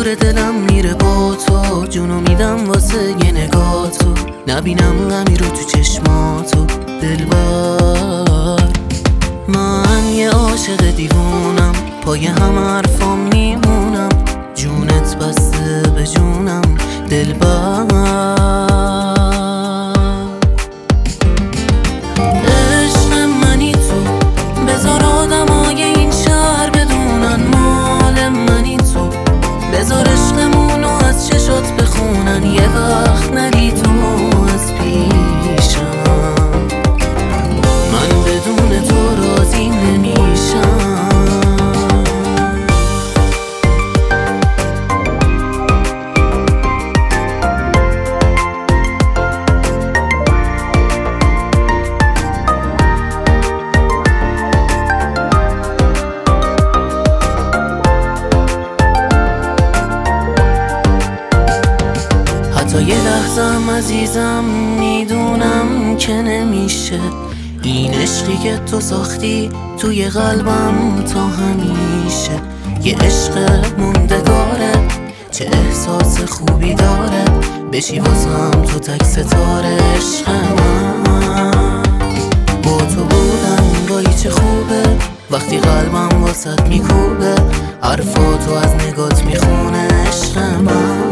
نور دلم میره با تو، جونو میدم واسه یه نگاه تو، نبینم غمی رو تو چشماتو دلبر. من یه عاشق دیوونم، پای هم حرفام میمونم، جونت بسته به جونم دلبر. عشق منی تو، بذار آدمای این شهر بدونن مال منی تو، بذار عشقمونو از چشات بخونن، یه وقت نری تو از پیشم، من بدون تو راضی نمیشم. حتی یه لحظم عزیزم میدونم که نمیشه، این عشقی که تو ساختی توی قلبم تا همیشه. یه عشق موندگاره، چه احساس خوبی داره، بشی واسم تو تک ستاره عشق من. با تو بودن گاهی چه خوبه، وقتی قلبم واسط میکوبه، حرفاتو از نگات میخونه عشق من.